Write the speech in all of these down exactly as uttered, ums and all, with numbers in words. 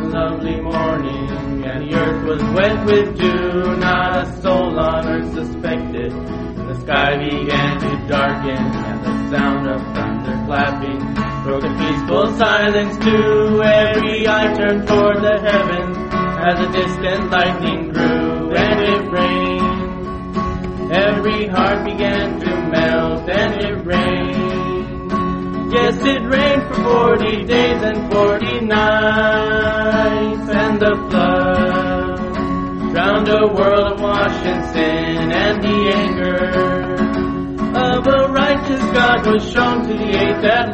lovely morning, and the earth was wet with dew. Not a soul on earth suspected. The sky began to darken, and the sound of thunder clapping broke the peaceful silence too. Every eye turned toward the heavens as the distant lightning grew, and it rained. Every heart began to melt, and it rained. Yes, it rained for forty days and forty nights, and the flood drowned a world awash in sin, and the anger of a righteous God was shown to the eight that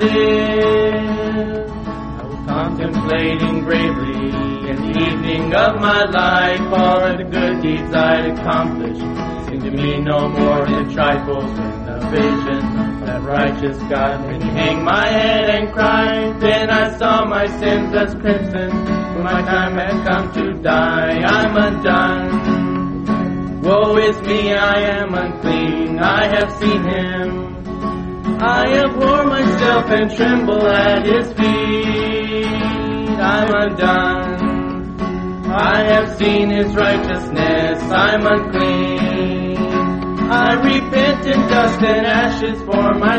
live. I was contemplating gravely in the evening of my life all of the good deeds I'd accomplished. Seemed to me no more than trifles in the vision of that righteous God made me hang my head and cry. Then I saw my sins as crimson, when my time had come to die. I'm undone. Woe is me, I am unclean, I have seen him. I abhor myself and tremble at his feet. I'm undone. I have seen his righteousness, I'm unclean. I repent in dust and ashes for my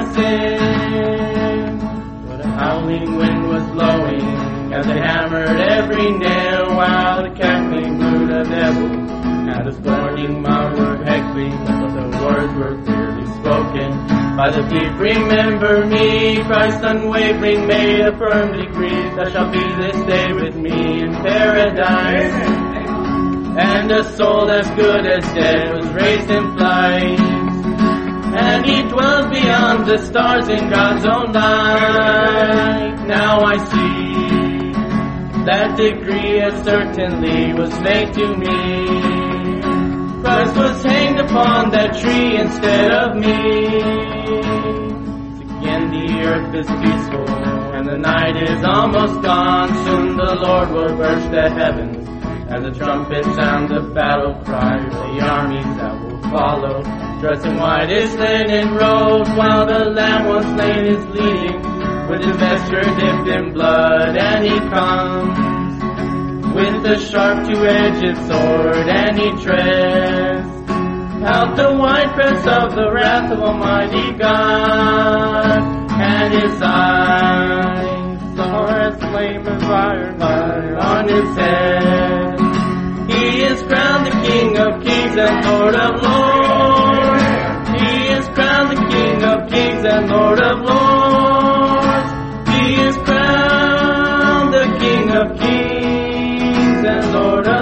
sin. But a howling wind was blowing as they hammered every nail, while the cackling blew the devil at us burning mouth were heckling, but the words were clearly spoken by the deep. Remember me, Christ unwavering made a firm decree, thou shalt be this day with me in paradise. And a soul as good as dead was raised in flight, and he dwells beyond the stars in God's own light. Now I see that decree as certainly was made to me. Christ was hanged upon that tree instead of me. Again the earth is peaceful, and the night is almost gone. Soon the Lord will burst the heavens, and the trumpet sound the battle cry. The armies that will follow, dressed in whitest linen robes, while the Lamb once slain is leading, with his vesture dipped in blood. And he comes with the sharp two-edged sword, and he treads out the winepress of the wrath of Almighty God. And his eyes are as flame of iron on his head. He is crowned the King of Kings and Lord of Lords. He is crowned the King of Kings and Lord of Lords. He is crowned the King of Kings and Lord of